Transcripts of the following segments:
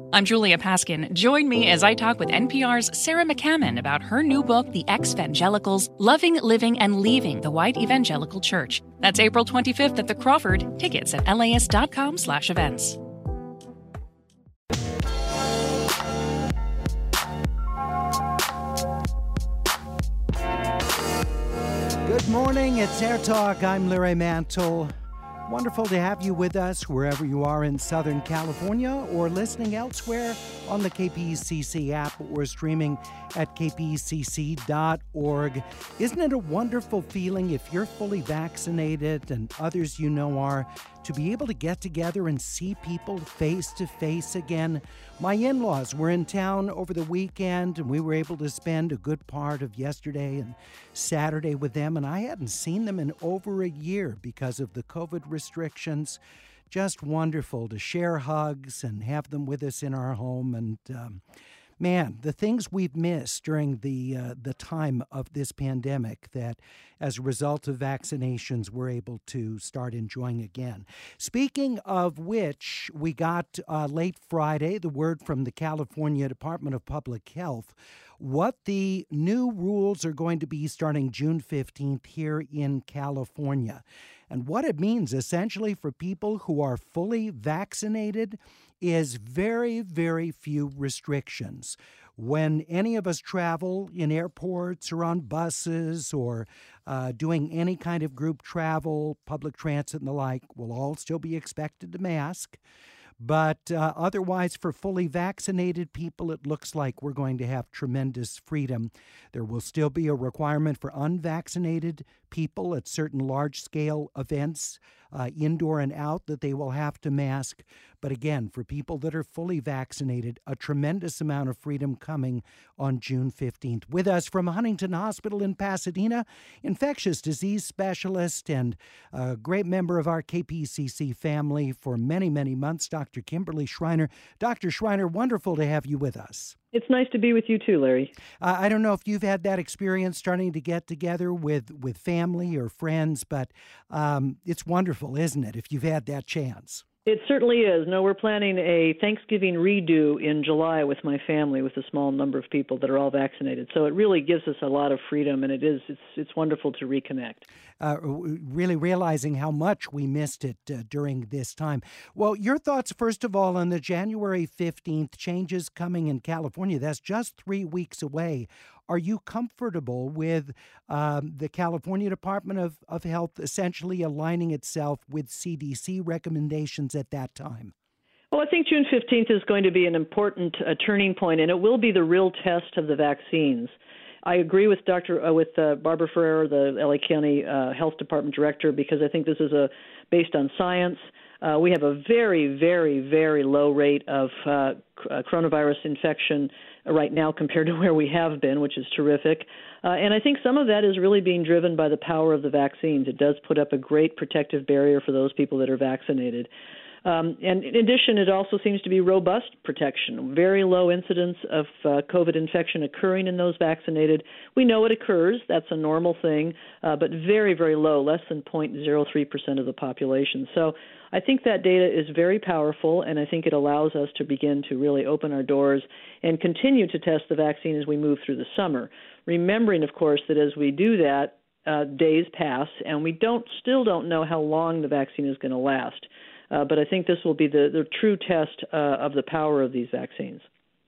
I'm Julia Paskin. Join me as I talk with NPR's Sarah McCammon about her new book, The Ex-Vangelicals, Loving, Living, and Leaving the White Evangelical Church. That's April 25th at the Crawford. Tickets at LAist.com/events. Good morning, it's Air Talk. I'm Larry Mantle. Wonderful to have you with us wherever you are in Southern California or listening elsewhere on the KPCC app or streaming at kpcc.org. Isn't it a wonderful feeling if you're fully vaccinated and others you know are, to be able to get together and see people face to face again? My in-laws were in town over the weekend and we were able to spend a good part of yesterday and Saturday with them, and I hadn't seen them in over a year because of the COVID restrictions. Just wonderful to share hugs and have them with us in our home. And man, the things we've missed during the time of this pandemic that, as a result of vaccinations, we're able to start enjoying again. Speaking of which, we got late Friday the word from the California Department of Public Health what the new rules are going to be starting June 15th here in California. And what it means essentially for people who are fully vaccinated is very, very few restrictions. When any of us travel in airports or on buses or doing any kind of group travel, public transit and the like, we'll all still be expected to mask. But otherwise, for fully vaccinated people, it looks like we're going to have tremendous freedom. There will still be a requirement for unvaccinated people at certain large-scale events, indoor and out, that they will have to mask. But again, for people that are fully vaccinated, a tremendous amount of freedom coming on June 15th. With us from Huntington Hospital in Pasadena, infectious disease specialist and a great member of our KPCC family for many, many months, Dr. Kimberly Schreiner. Dr. Schreiner, wonderful to have you with us. It's nice to be with you too, Larry. I don't know if you've had that experience starting to get together with family or friends, but it's wonderful, isn't it, if you've had that chance? It certainly is. No, we're planning a Thanksgiving redo in July with my family, with a small number of people that are all vaccinated. So it really gives us a lot of freedom, and it's wonderful to reconnect. Really realizing how much we missed it during this time. Well, your thoughts, first of all, on the January 15th changes coming in California. That's just 3 weeks away. Are you comfortable with the California Department of Health essentially aligning itself with CDC recommendations at that time? Well, I think June 15th is going to be an important turning point, and it will be the real test of the vaccines. I agree with Barbara Ferrer, the LA County Health Department Director, because I think this is based on science. We have a very, very, very low rate of coronavirus infection right now compared to where we have been, which is terrific. And I think some of that is really being driven by the power of the vaccines. It does put up a great protective barrier for those people that are vaccinated. And in addition, it also seems to be robust protection, very low incidence of COVID infection occurring in those vaccinated. We know it occurs. That's a normal thing, but very, very low, less than 0.03% of the population. So I think that data is very powerful, and I think it allows us to begin to really open our doors and continue to test the vaccine as we move through the summer, remembering, of course, that as we do that, days pass, and we still don't know how long the vaccine is going to last. But I think this will be the true test of the power of these vaccines.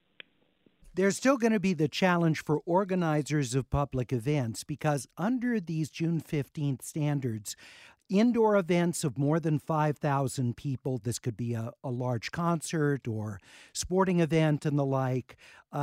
There's still going to be the challenge for organizers of public events because under these June 15th standards, indoor events of more than 5,000 people, this could be a large concert or sporting event and the like,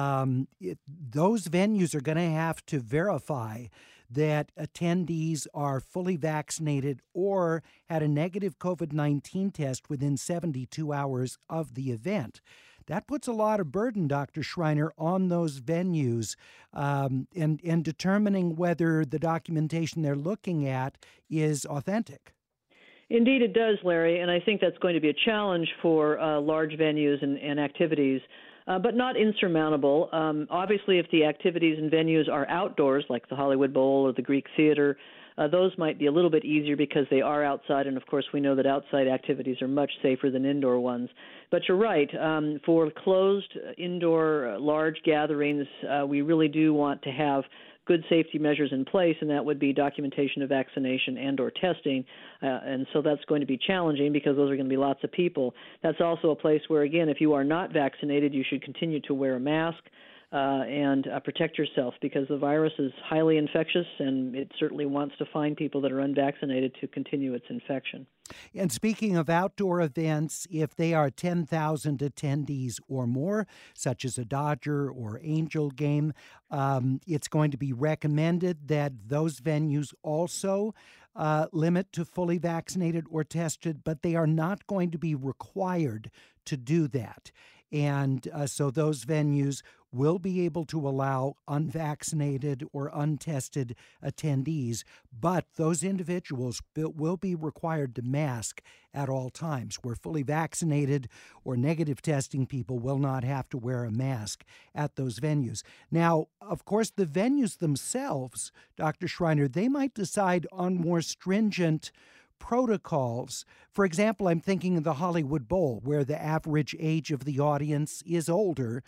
those venues are going to have to verify that attendees are fully vaccinated or had a negative COVID-19 test within 72 hours of the event. That puts a lot of burden, Dr. Schreiner, on those venues and determining whether the documentation they're looking at is authentic. Indeed, it does, Larry, and I think that's going to be a challenge for large venues and activities, but not insurmountable. Obviously, if the activities and venues are outdoors, like the Hollywood Bowl or the Greek Theater, those might be a little bit easier because they are outside, and of course we know that outside activities are much safer than indoor ones. But you're right, for closed indoor large gatherings, we really do want to have good safety measures in place, and that would be documentation of vaccination and or testing. And so that's going to be challenging because those are going to be lots of people. That's also a place where, again, if you are not vaccinated, you should continue to wear a mask and protect yourself because the virus is highly infectious, and it certainly wants to find people that are unvaccinated to continue its infection. And speaking of outdoor events, if they are 10,000 attendees or more, such as a Dodger or Angel game, it's going to be recommended that those venues also limit to fully vaccinated or tested, but they are not going to be required to do that. And so those venues will be able to allow unvaccinated or untested attendees, but those individuals will be required to mask at all times, where fully vaccinated or negative testing people will not have to wear a mask at those venues. Now, of course, the venues themselves, Dr. Schreiner, they might decide on more stringent protocols. For example, I'm thinking of the Hollywood Bowl, where the average age of the audience is older.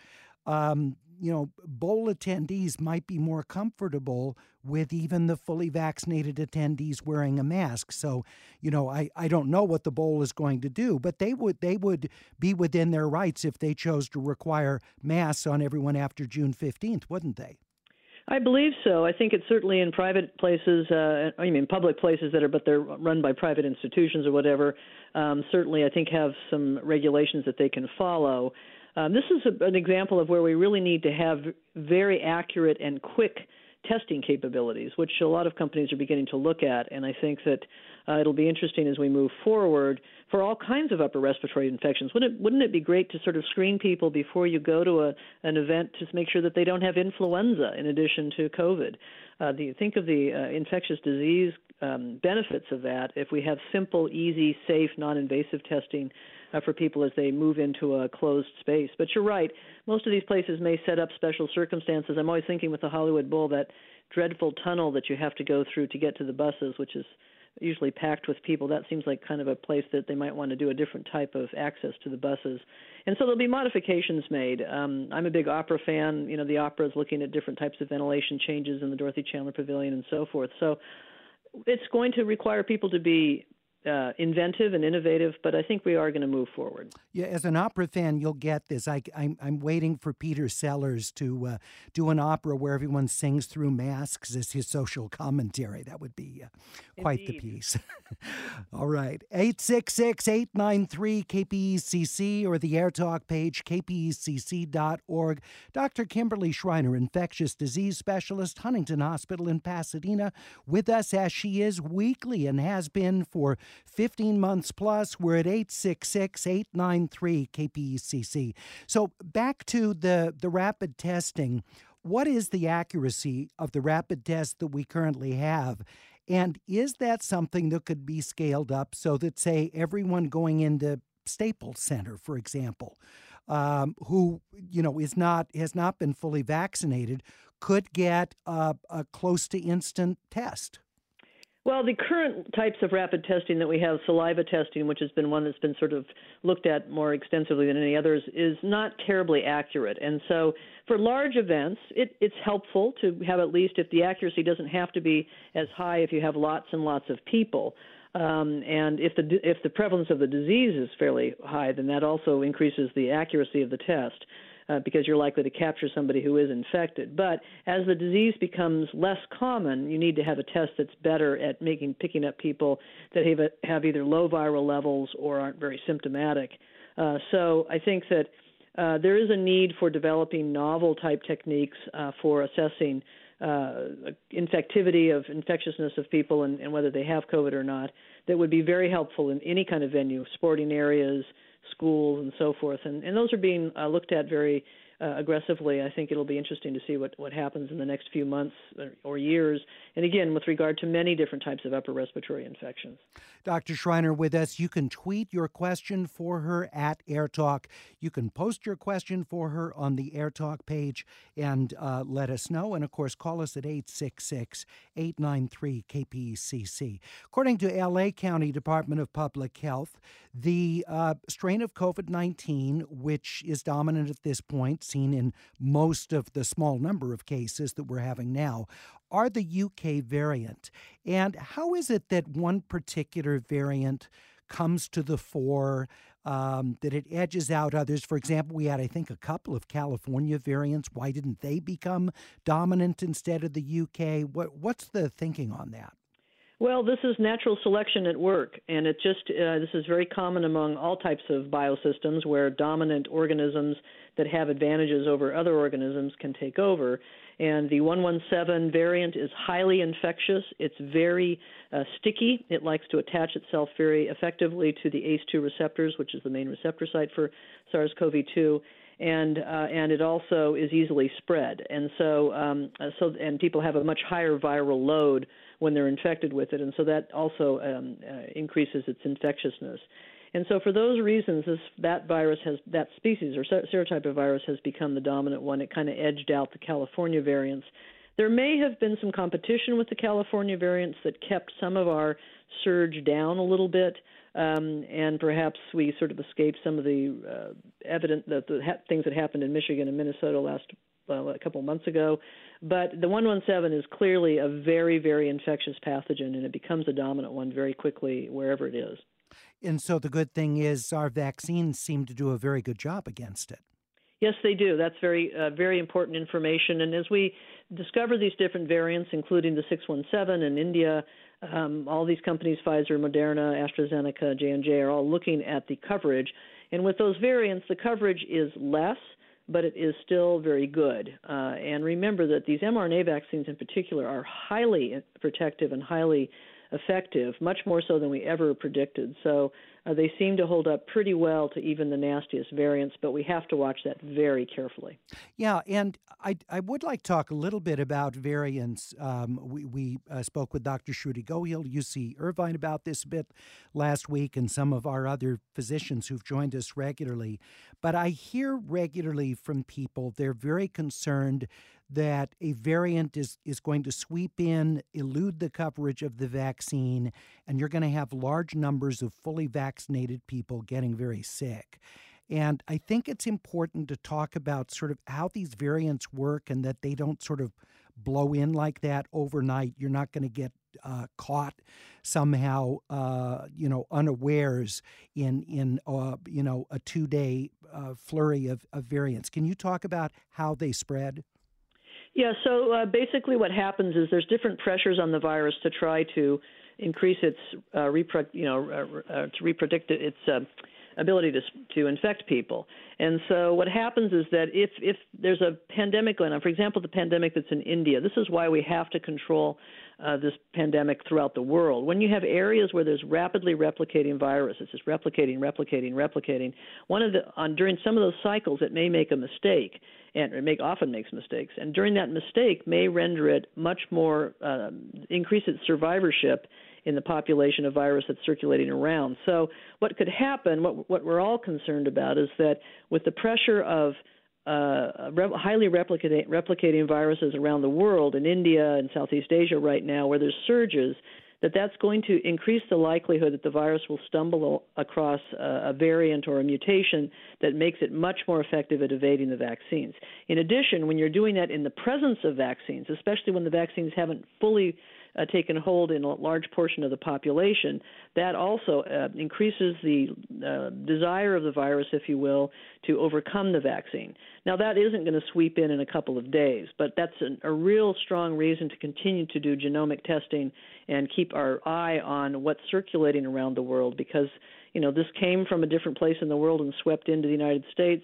Bowl attendees might be more comfortable with even the fully vaccinated attendees wearing a mask. So, I don't know what the bowl is going to do, but they would be within their rights if they chose to require masks on everyone after June 15th, wouldn't they? I believe so. I think it's certainly in private places, public places but they're run by private institutions or whatever, certainly I think have some regulations that they can follow. This is an example of where we really need to have very accurate and quick testing capabilities, which a lot of companies are beginning to look at. And I think that it'll be interesting as we move forward for all kinds of upper respiratory infections. Wouldn't it be great to sort of screen people before you go to an event to make sure that they don't have influenza in addition to COVID? Think of the infectious disease benefits of that if we have simple, easy, safe, non-invasive testing for people as they move into a closed space. But you're right. Most of these places may set up special circumstances. I'm always thinking with the Hollywood Bowl, that dreadful tunnel that you have to go through to get to the buses, which is usually packed with people. That seems like kind of a place that they might want to do a different type of access to the buses. And so there'll be modifications made. I'm a big opera fan. The opera is looking at different types of ventilation changes in the Dorothy Chandler Pavilion and so forth. So it's going to require people to be inventive and innovative, but I think we are going to move forward. Yeah, as an opera fan, you'll get this. I'm waiting for Peter Sellers to do an opera where everyone sings through masks as his social commentary. That would be quite the piece. All right, 866-893-KPECC or the AirTalk page, kpecc.org. Dr. Kimberly Schreiner, infectious disease specialist, Huntington Hospital in Pasadena, with us as she is weekly and has been for 15 months plus. We're at 866-893-KPECC. So back to the rapid testing. What is the accuracy of the rapid test that we currently have? And is that something that could be scaled up so that, say, everyone going into Staples Center, for example, who has not been fully vaccinated, could get a close to instant test? Well, the current types of rapid testing that we have, saliva testing, which has been one that's been sort of looked at more extensively than any others, is not terribly accurate. And so for large events, it's helpful to have, at least if the accuracy doesn't have to be as high if you have lots and lots of people. And if the prevalence of the disease is fairly high, then that also increases the accuracy of the test. Because you're likely to capture somebody who is infected. But as the disease becomes less common, you need to have a test that's better at picking up people that have either low viral levels or aren't very symptomatic. So I think that there is a need for developing novel type techniques for assessing infectivity of infectiousness of people and whether they have COVID or not, that would be very helpful in any kind of venue, sporting areas, schools and so forth. And those are being looked at very aggressively. I think it'll be interesting to see what happens in the next few months or years. And again, with regard to many different types of upper respiratory infections. Dr. Schreiner with us. You can tweet your question for her at AirTalk. You can post your question for her on the AirTalk page and let us know. And, of course, call us at 866-893-KPCC. According to L.A. County Department of Public Health, the strain of COVID-19, which is dominant at this point, seen in most of the small number of cases that we're having now, are the UK variant. And how is it that one particular variant comes to the fore, that it edges out others? For example, we had, I think, a couple of California variants. Why didn't they become dominant instead of the UK? What's the thinking on that? Well, this is natural selection at work, and it just this is very common among all types of biosystems where dominant organisms that have advantages over other organisms can take over. And the 117 variant is highly infectious. It's very sticky. It likes to attach itself very effectively to the ACE2 receptors, which is the main receptor site for SARS-CoV-2. And it also is easily spread, and so and people have a much higher viral load when they're infected with it, and so that also increases its infectiousness. And so for those reasons, that species or serotype of virus has become the dominant one. It kind of edged out the California variants. There may have been some competition with the California variants that kept some of our surge down a little bit. And perhaps we sort of escaped some of the things that happened in Michigan and Minnesota a couple of months ago. But the 117 is clearly a very, very infectious pathogen, and it becomes a dominant one very quickly wherever it is. And so the good thing is our vaccines seem to do a very good job against it. Yes, they do. That's very, very important information. And as we discover these different variants, including the 617 in India, all these companies, Pfizer, Moderna, AstraZeneca, J&J, are all looking at the coverage. And with those variants, the coverage is less, but it is still very good. And remember that these mRNA vaccines in particular are highly protective and highly effective, much more so than we ever predicted. So they seem to hold up pretty well to even the nastiest variants, but we have to watch that very carefully. Yeah, and I would like to talk a little bit about variants. We spoke with Dr. Shruti Gohil, UC Irvine, about this a bit last week, and some of our other physicians who've joined us regularly. But I hear regularly from people, they're very concerned that a variant is going to sweep in, elude the coverage of the vaccine, and you're going to have large numbers of fully vaccinated people getting very sick. And I think it's important to talk about sort of how these variants work and that they don't sort of blow in like that overnight. You're not going to get caught somehow, unawares in a 2-day flurry of variants. Can you talk about how they spread? Yeah, so basically what happens is there's different pressures on the virus to try to increase its its ability to infect people. And so what happens is that if there's a pandemic going on, for example, the pandemic that's in India, this is why we have to control this pandemic throughout the world. When you have areas where there's rapidly replicating viruses, it's replicating, during some of those cycles it may make a mistake, and it often makes mistakes. And during that mistake may render it much more, increase its survivorship in the population of virus that's circulating around. So what could happen, what we're all concerned about, is that with the pressure of highly replicating viruses around the world, in India and Southeast Asia right now, where there's surges, that's going to increase the likelihood that the virus will stumble across a variant or a mutation that makes it much more effective at evading the vaccines. In addition, when you're doing that in the presence of vaccines, especially when the vaccines haven't fully taken hold in a large portion of the population, that also increases the desire of the virus, if you will, to overcome the vaccine. Now, that isn't going to sweep in a couple of days, but that's a real strong reason to continue to do genomic testing and keep our eye on what's circulating around the world, because this came from a different place in the world and swept into the United States,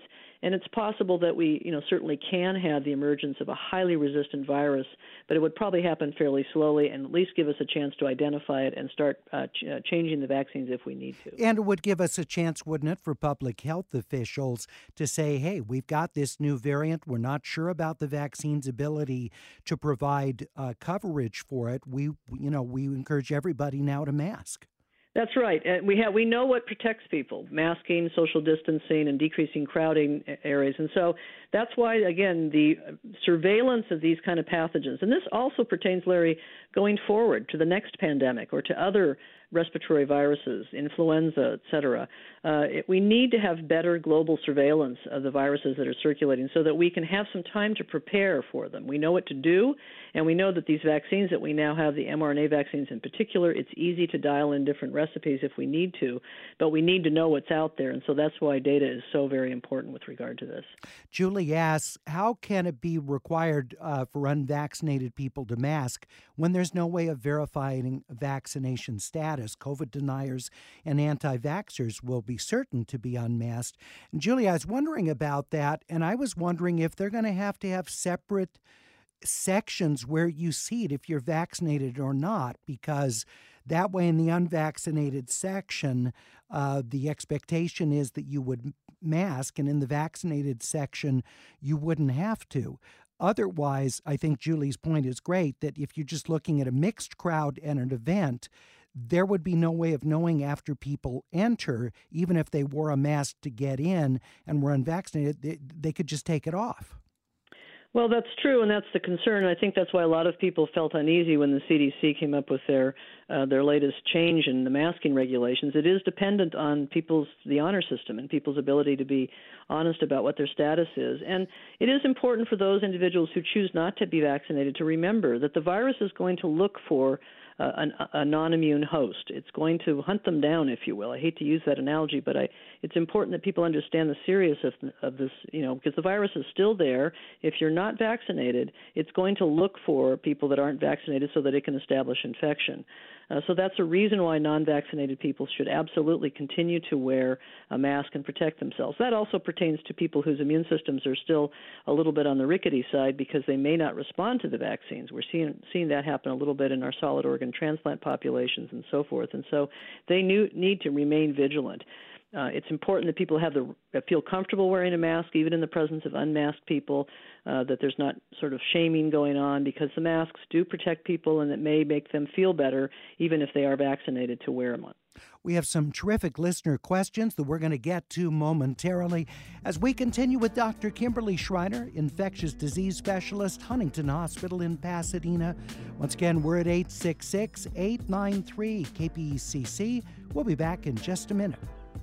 And it's possible that we, certainly can have the emergence of a highly resistant virus, but it would probably happen fairly slowly and at least give us a chance to identify it and start changing the vaccines if we need to. And it would give us a chance, wouldn't it, for public health officials to say, hey, we've got this new variant. We're not sure about the vaccine's ability to provide coverage for it. We encourage everybody now to mask. That's right. We know what protects people: masking, social distancing, and decreasing crowding areas. And so that's why, again, the surveillance of these kind of pathogens, and this also pertains, Larry, going forward to the next pandemic or to other respiratory viruses, influenza, et cetera. We need to have better global surveillance of the viruses that are circulating so that we can have some time to prepare for them. We know what to do, and we know that these vaccines that we now have, the mRNA vaccines in particular, it's easy to dial in different recipes if we need to, but we need to know what's out there, and so that's why data is so very important with regard to this. Julie asks, how can it be required for unvaccinated people to mask when there's no way of verifying vaccination status? COVID deniers and anti-vaxxers will be certain to be unmasked. And Julie, I was wondering about that, and I was wondering if they're going to have separate sections where you see it if you're vaccinated or not, because that way in the unvaccinated section, the expectation is that you would mask, and in the vaccinated section, you wouldn't have to. Otherwise, I think Julie's point is great, that if you're just looking at a mixed crowd and an event, there would be no way of knowing after people enter, even if they wore a mask to get in and were unvaccinated, they could just take it off. Well, that's true, and that's the concern. And I think that's why a lot of people felt uneasy when the CDC came up with their latest change in the masking regulations. It is dependent on the honor system and people's ability to be honest about what their status is. And it is important for those individuals who choose not to be vaccinated to remember that the virus is going to look for a non-immune host. It's going to hunt them down, if you will. I hate to use that analogy, but it's important that people understand the seriousness of this, because the virus is still there. If you're not vaccinated, it's going to look for people that aren't vaccinated so that it can establish infection. So that's a reason why non-vaccinated people should absolutely continue to wear a mask and protect themselves. That also pertains to people whose immune systems are still a little bit on the rickety side because they may not respond to the vaccines. We're seeing that happen a little bit in our solid organ transplant populations and so forth. And so they need to remain vigilant. It's important that people feel comfortable wearing a mask, even in the presence of unmasked people, that there's not sort of shaming going on, because the masks do protect people and it may make them feel better, even if they are vaccinated, to wear them on. We have some terrific listener questions that we're going to get to momentarily as we continue with Dr. Kimberly Schreiner, infectious disease specialist, Huntington Hospital in Pasadena. Once again, we're at 866-893-KPCC. We'll be back in just a minute.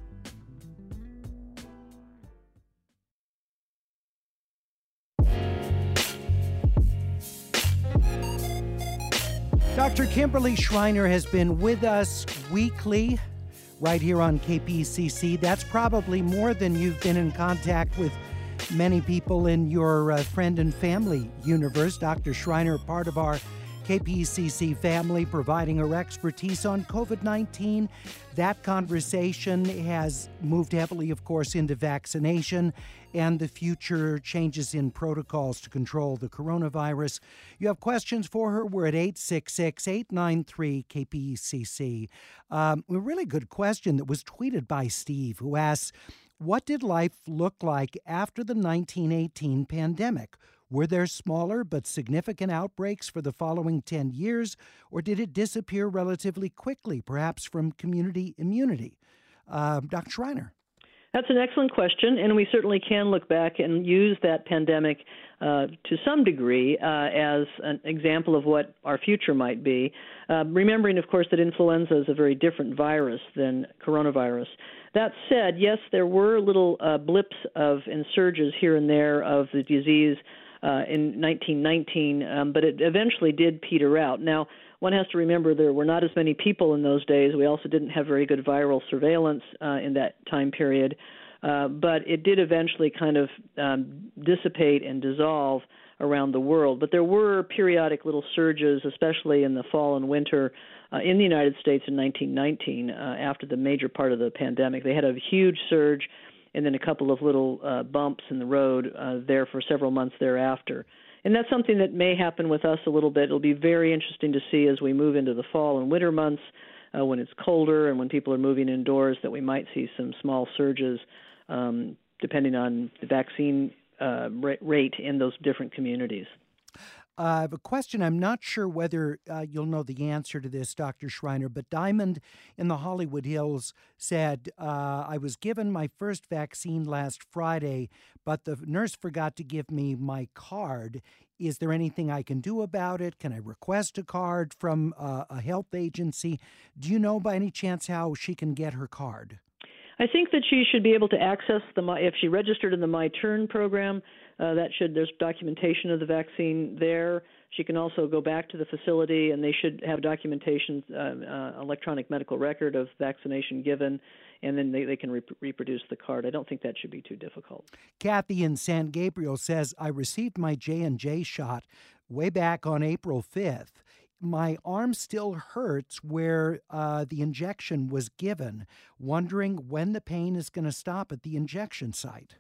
Dr. Kimberly Schreiner has been with us weekly right here on KPCC. That's probably more than you've been in contact with many people in your friend and family universe. Dr. Schreiner, part of our KPCC family, providing her expertise on COVID-19. That conversation has moved heavily, of course, into vaccination and the future changes in protocols to control the coronavirus. You have questions for her? We're at 866-893-KPCC. A really good question that was tweeted by Steve, who asks, what did life look like after the 1918 pandemic? Were there smaller but significant outbreaks for the following 10 years, or did it disappear relatively quickly, perhaps from community immunity? Dr. Schreiner. That's an excellent question, and we certainly can look back and use that pandemic to some degree as an example of what our future might be, remembering, of course, that influenza is a very different virus than coronavirus. That said, yes, there were little blips and surges here and there of the disease in 1919, but it eventually did peter out. Now, one has to remember there were not as many people in those days. We also didn't have very good viral surveillance in that time period, but it did eventually kind of dissipate and dissolve around the world. But there were periodic little surges, especially in the fall and winter in the United States in 1919 after the major part of the pandemic. They had a huge surge, and then a couple of little bumps in the road there for several months thereafter. And that's something that may happen with us a little bit. It'll be very interesting to see as we move into the fall and winter months when it's colder and when people are moving indoors that we might see some small surges depending on the vaccine rate in those different communities. I have a question. I'm not sure whether you'll know the answer to this, Dr. Schreiner, but Diamond in the Hollywood Hills said, I was given my first vaccine last Friday, but the nurse forgot to give me my card. Is there anything I can do about it? Can I request a card from a health agency? Do you know by any chance how she can get her card? I think that she should be able to access if she registered in the My Turn program, there's documentation of the vaccine there. She can also go back to the facility, and they should have documentation, electronic medical record of vaccination given, and then they can reproduce the card. I don't think that should be too difficult. Kathy in San Gabriel says, I received my J&J shot way back on April 5th. My arm still hurts where the injection was given, wondering when the pain is going to stop at the injection site.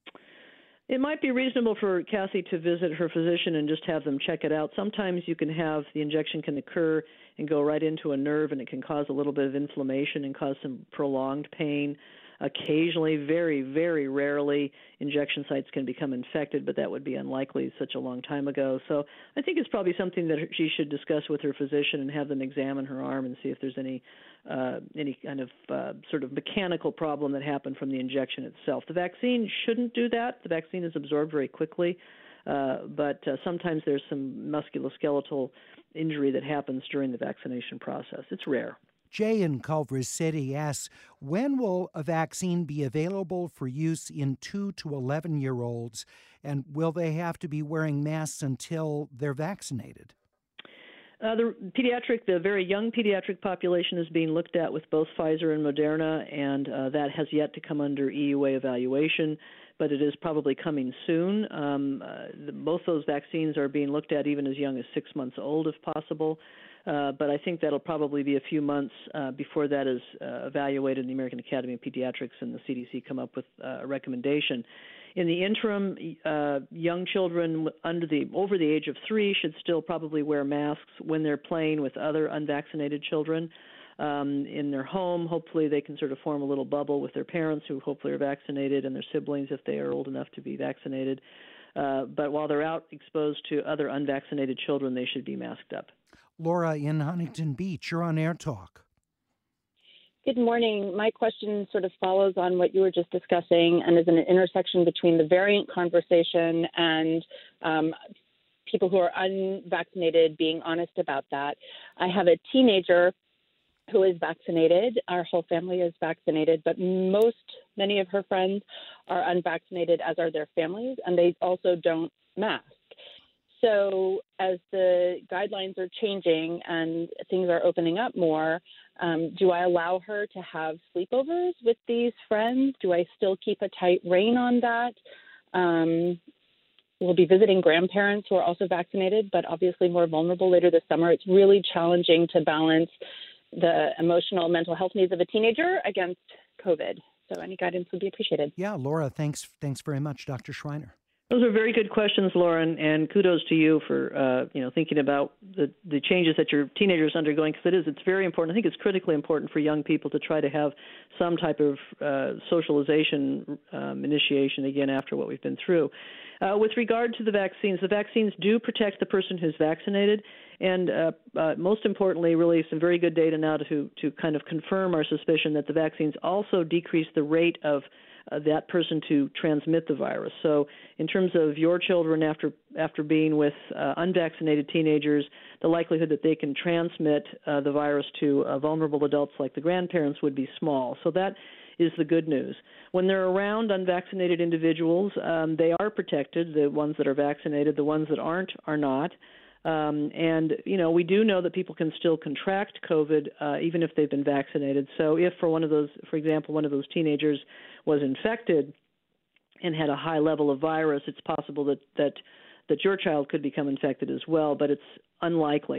It might be reasonable for Kathy to visit her physician and just have them check it out. Sometimes you can have the injection can occur and go right into a nerve, and it can cause a little bit of inflammation and cause some prolonged pain. Occasionally, very, very rarely, injection sites can become infected, but that would be unlikely such a long time ago. So I think it's probably something that she should discuss with her physician and have them examine her arm and see if there's any kind of sort of mechanical problem that happened from the injection itself. The vaccine shouldn't do that. The vaccine is absorbed very quickly, but sometimes there's some musculoskeletal injury that happens during the vaccination process. It's rare. Jay in Culver City asks, when will a vaccine be available for use in 2 to 11-year-olds, and will they have to be wearing masks until they're vaccinated? The very young pediatric population is being looked at with both Pfizer and Moderna, and that has yet to come under EUA evaluation, but it is probably coming soon. Both those vaccines are being looked at even as young as 6 months old, if possible. But I think that'll probably be a few months before that is evaluated in the American Academy of Pediatrics and the CDC come up with a recommendation. In the interim, young children over the age of 3 should still probably wear masks when they're playing with other unvaccinated children in their home. Hopefully they can sort of form a little bubble with their parents who hopefully are vaccinated and their siblings if they are old enough to be vaccinated. But while they're out exposed to other unvaccinated children, they should be masked up. Laura in Huntington Beach, you're on Air Talk. Good morning. My question sort of follows on what you were just discussing and is an intersection between the variant conversation and people who are unvaccinated being honest about that. I have a teenager who is vaccinated. Our whole family is vaccinated, but many of her friends are unvaccinated, as are their families, and they also don't mask. So as the guidelines are changing and things are opening up more, do I allow her to have sleepovers with these friends? Do I still keep a tight rein on that? We'll be visiting grandparents who are also vaccinated, but obviously more vulnerable later this summer. It's really challenging to balance the emotional, mental health needs of a teenager against COVID. So any guidance would be appreciated. Yeah, Laura, thanks very much, Dr. Schreiner. Those are very good questions, Lauren, and kudos to you for thinking about the changes that your teenager is undergoing, because it's very important. I think it's critically important for young people to try to have some type of socialization initiation again after what we've been through. With regard to the vaccines do protect the person who's vaccinated, and most importantly, really some very good data now to kind of confirm our suspicion that the vaccines also decrease the rate of that person to transmit the virus. So in terms of your children after being with unvaccinated teenagers, the likelihood that they can transmit the virus to vulnerable adults like the grandparents would be small. So that is the good news. When they're around unvaccinated individuals, they are protected. The ones that are vaccinated, the ones that aren't are not. And we do know that people can still contract COVID even if they've been vaccinated. So if for example, one of those teenagers was infected and had a high level of virus, it's possible that your child could become infected as well, but it's unlikely.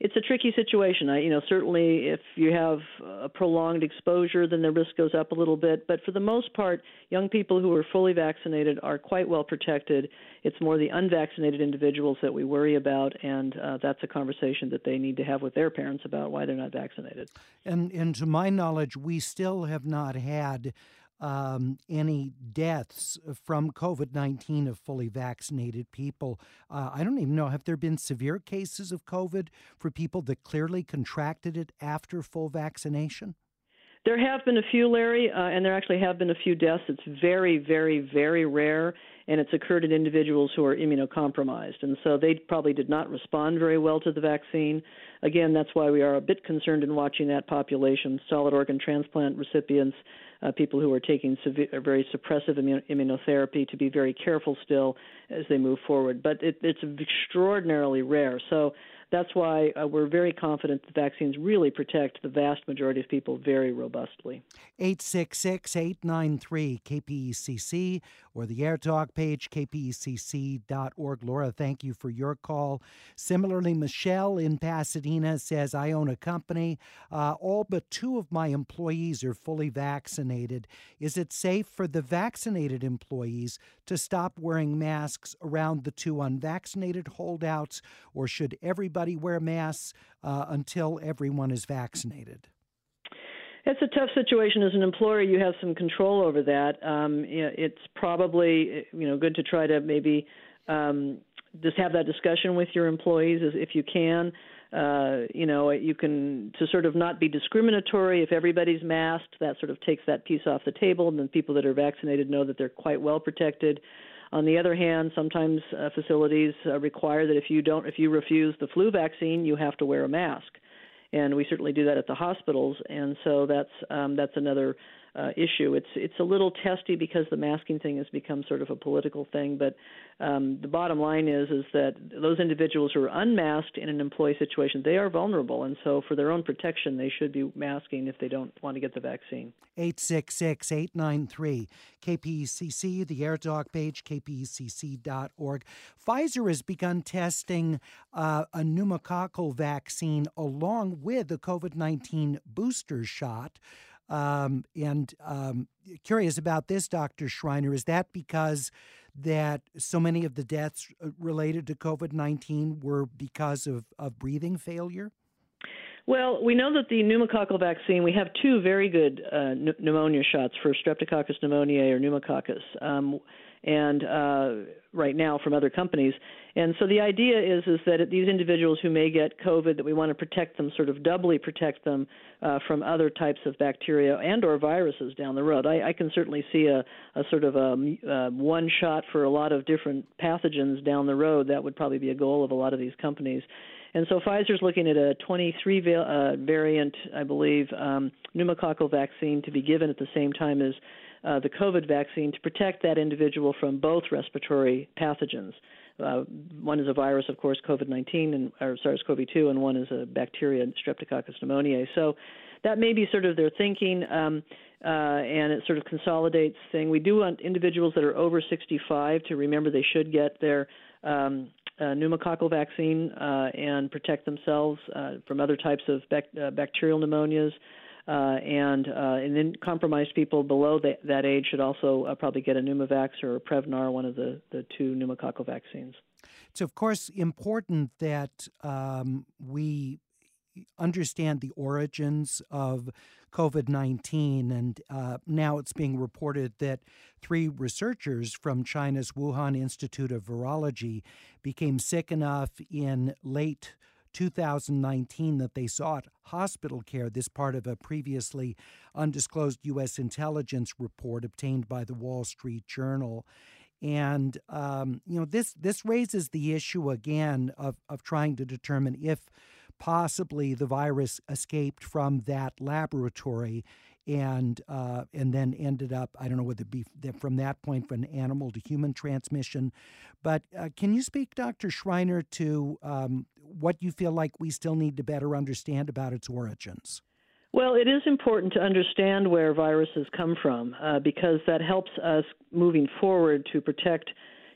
it's a tricky situation. Certainly if you have a prolonged exposure, then the risk goes up a little bit. But for the most part, young people who are fully vaccinated are quite well protected. It's more the unvaccinated individuals that we worry about, and that's a conversation that they need to have with their parents about why they're not vaccinated. And to my knowledge, we still have not had any deaths from COVID-19 of fully vaccinated people. I don't even know, have there been severe cases of COVID for people that clearly contracted it after full vaccination? There have been a few, Larry, and there actually have been a few deaths. It's very, very, very rare, and it's occurred in individuals who are immunocompromised. And so they probably did not respond very well to the vaccine. Again, that's why we are a bit concerned in watching that population, solid organ transplant recipients, people who are taking very suppressive immunotherapy, to be very careful still as they move forward. But it's extraordinarily rare. So that's why we're very confident that vaccines really protect the vast majority of people very robustly. 866-893-KPECC or the AirTalk page, kpecc.org. Laura, thank you for your call. Similarly, Michelle in Pasadena says, I own a company. All but 2 of my employees are fully vaccinated. Is it safe for the vaccinated employees to stop wearing masks around the 2 unvaccinated holdouts, or should everybody wear masks until everyone is vaccinated? It's a tough situation. As an employer, you have some control over that. It's probably good to try to maybe just have that discussion with your employees if you can. You can, to sort of not be discriminatory. If everybody's masked, that sort of takes that piece off the table, and then people that are vaccinated know that they're quite well protected. On the other hand, sometimes facilities require that if you refuse the flu vaccine, you have to wear a mask. And we certainly do that at the hospitals, and so that's another issue. It's a little testy because the masking thing has become sort of a political thing, but the bottom line is that those individuals who are unmasked in an employee situation, they are vulnerable, and so for their own protection, they should be masking if they don't want to get the vaccine. 866-893-KPECC, the AirTalk page, kpecc.org. Pfizer has begun testing a pneumococcal vaccine along with the COVID-19 booster shot. Curious about this, Dr. Schreiner. Is that because that so many of the deaths related to COVID-19 were because of breathing failure? Well, we know that the pneumococcal vaccine, we have 2 very good pneumonia shots for Streptococcus pneumoniae or pneumococcus, and right now from other companies. And so the idea is that these individuals who may get COVID, that we want to protect them, sort of doubly protect them from other types of bacteria and or viruses down the road. I can certainly see a sort of a one shot for a lot of different pathogens down the road. That would probably be a goal of a lot of these companies. And so Pfizer's looking at a 23 variant, I believe, pneumococcal vaccine to be given at the same time as the COVID vaccine to protect that individual from both respiratory pathogens. One is a virus, of course, COVID-19 or SARS-CoV-2, and one is a bacteria, Streptococcus pneumoniae. So that may be sort of their thinking, and it sort of consolidates thing. We do want individuals that are over 65 to remember they should get their pneumococcal vaccine and protect themselves from other types of bacterial pneumonias. And then compromised people below that age should also probably get a Pneumovax or a Prevnar, one of the 2 pneumococcal vaccines. It's, of course, important that we understand the origins of COVID-19, and now it's being reported that 3 researchers from China's Wuhan Institute of Virology became sick enough in late 2019 that they sought hospital care. This part of a previously undisclosed U.S. intelligence report obtained by the Wall Street Journal. And, this raises the issue again of trying to determine if possibly the virus escaped from that laboratory and then ended up, I don't know whether it be from that point from animal to human transmission. But can you speak, Dr. Schreiner, to what you feel like we still need to better understand about its origins? Well, it is important to understand where viruses come from because that helps us moving forward to protect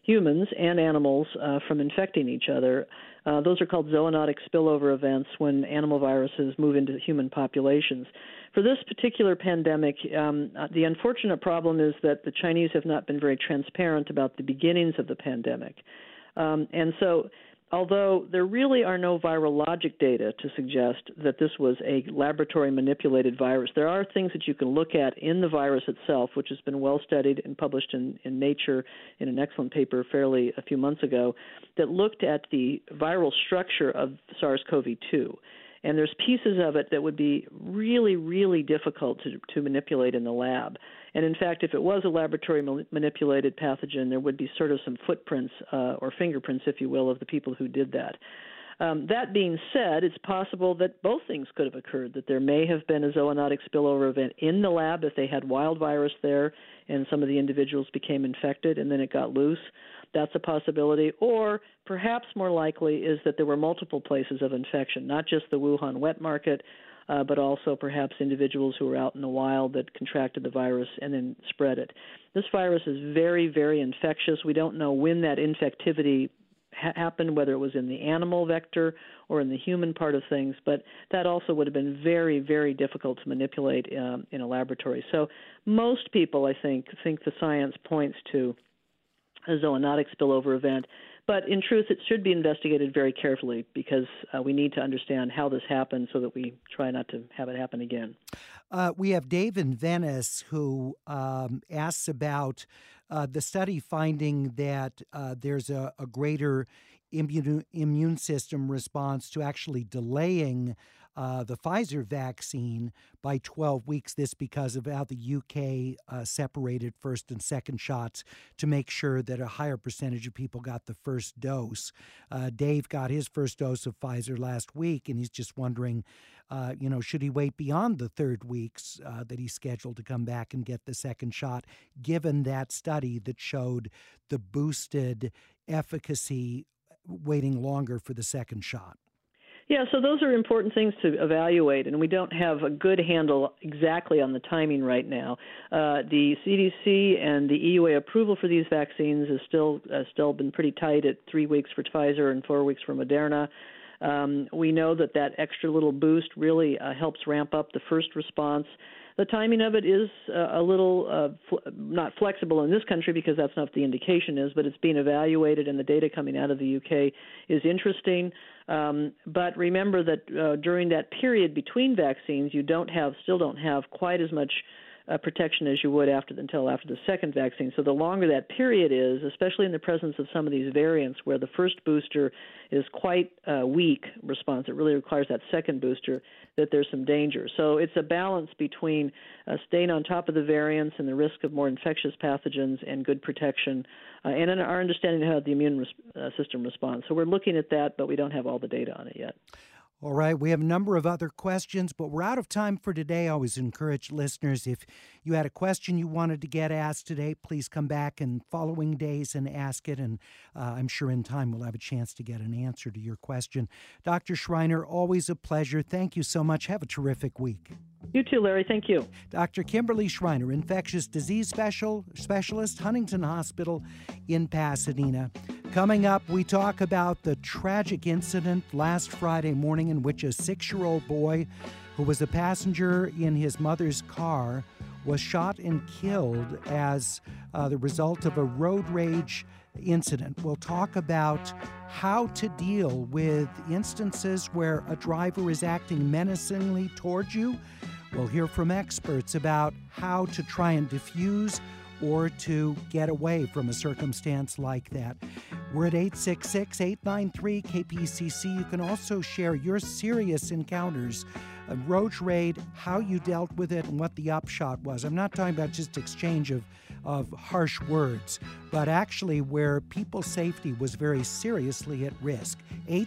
humans and animals from infecting each other. Those are called zoonotic spillover events when animal viruses move into human populations. For this particular pandemic, the unfortunate problem is that the Chinese have not been very transparent about the beginnings of the pandemic. And so, although there really are no virologic data to suggest that this was a laboratory-manipulated virus, there are things that you can look at in the virus itself, which has been well studied and published in Nature in an excellent paper a few months ago, that looked at the viral structure of SARS-CoV-2. And there's pieces of it that would be really, really difficult to manipulate in the lab. And in fact, if it was a laboratory-manipulated pathogen, there would be sort of some footprints or fingerprints, if you will, of the people who did that. That being said, it's possible that both things could have occurred, that there may have been a zoonotic spillover event in the lab if they had wild virus there and some of the individuals became infected and then it got loose. That's a possibility. Or perhaps more likely is that there were multiple places of infection, not just the Wuhan wet market, but also perhaps individuals who were out in the wild that contracted the virus and then spread it. This virus is very, very infectious. We don't know when that infectivity happened, whether it was in the animal vector or in the human part of things, but that also would have been very, very difficult to manipulate in a laboratory. So most people, I think the science points to a zoonotic spillover event. But in truth, it should be investigated very carefully because we need to understand how this happened so that we try not to have it happen again. We have Dave in Venice who asks about the study finding that there's a greater immune system response to actually delaying the Pfizer vaccine by 12 weeks, this because of how the UK separated first and second shots to make sure that a higher percentage of people got the first dose. Dave got his first dose of Pfizer last week, and he's just wondering, should he wait beyond the 3rd weeks that he's scheduled to come back and get the second shot, given that study that showed the boosted efficacy waiting longer for the second shot? Yeah, so those are important things to evaluate, and we don't have a good handle exactly on the timing right now. The CDC and the EUA approval for these vaccines has still been pretty tight at 3 weeks for Pfizer and 4 weeks for Moderna. We know that extra little boost really helps ramp up the first response. The timing of it is a little not flexible in this country because that's not what the indication is, but it's being evaluated, and the data coming out of the UK is interesting. But remember that during that period between vaccines, you still don't have quite as much protection as you would until after the second vaccine. So the longer that period is, especially in the presence of some of these variants where the first booster is quite weak response, it really requires that second booster, that there's some danger. So it's a balance between staying on top of the variants and the risk of more infectious pathogens and good protection, and in our understanding of how the immune system responds. So we're looking at that, but we don't have all the data on it yet. All right, we have a number of other questions, but we're out of time for today. I always encourage listeners, if you had a question you wanted to get asked today, please come back in following days and ask it, and I'm sure in time we'll have a chance to get an answer to your question. Dr. Schreiner, always a pleasure. Thank you so much. Have a terrific week. You too, Larry. Thank you. Dr. Kimberly Schreiner, infectious disease specialist, Huntington Hospital in Pasadena. Coming up, we talk about the tragic incident last Friday morning in which a 6-year-old boy who was a passenger in his mother's car was shot and killed as the result of a road rage incident. We'll talk about how to deal with instances where a driver is acting menacingly towards you. We'll hear from experts about how to try and diffuse or to get away from a circumstance like that. We're at 866-893-KPCC. You can also share your serious encounters of road rage, how you dealt with it, and what the upshot was. I'm not talking about just exchange of harsh words, but actually where people's safety was very seriously at risk.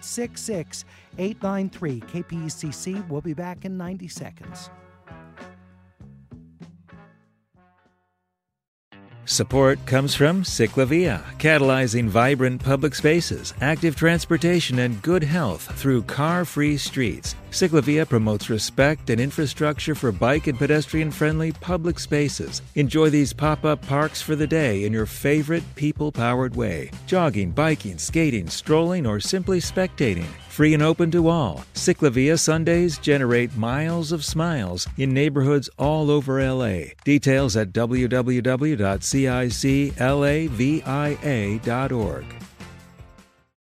866-893-KPCC. We'll be back in 90 seconds. Support comes from Ciclavia, catalyzing vibrant public spaces, active transportation, and good health through car-free streets. Ciclavia promotes respect and infrastructure for bike and pedestrian-friendly public spaces. Enjoy these pop-up parks for the day in your favorite people-powered way. Jogging, biking, skating, strolling, or simply spectating. Free and open to all. Ciclavia Sundays generate miles of smiles in neighborhoods all over LA. Details at www.ciclavia.org.